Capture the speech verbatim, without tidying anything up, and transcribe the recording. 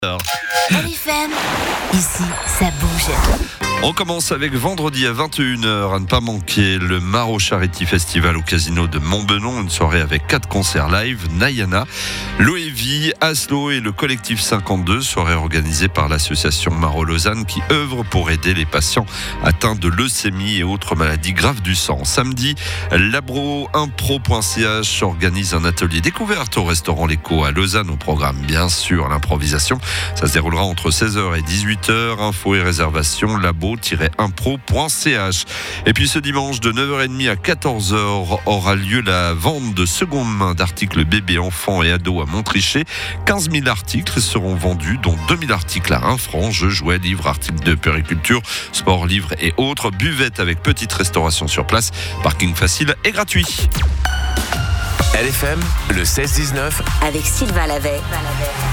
R F M, ici, ça bouge. On commence avec vendredi à vingt et une heures, à ne pas manquer le Maro Charity Festival au Casino de Montbenon, une soirée avec quatre concerts live, Nayana, Loevi, Aslo et le collectif cinquante-deux, soirée organisée par l'association Maro Lausanne qui œuvre pour aider les patients atteints de leucémie et autres maladies graves du sang. Samedi, labro impro point c h organise un atelier découverte au restaurant L'Écho à Lausanne, au programme bien sûr l'improvisation. Ça se déroulera entre seize heures et dix-huit heures, infos et réservations labo tiret impro point c h. Et puis ce dimanche de neuf heures trente à quatorze heures aura lieu la vente de seconde main d'articles bébés, enfants et ados à Montrichet. quinze mille articles seront vendus, dont deux mille articles à un franc, jeux, jouets, livres, articles de puériculture, sport, livres et autres. Buvette avec petite restauration sur place, parking facile et gratuit. L F M, le seize dix-neuf Avec Sylvain Lavey.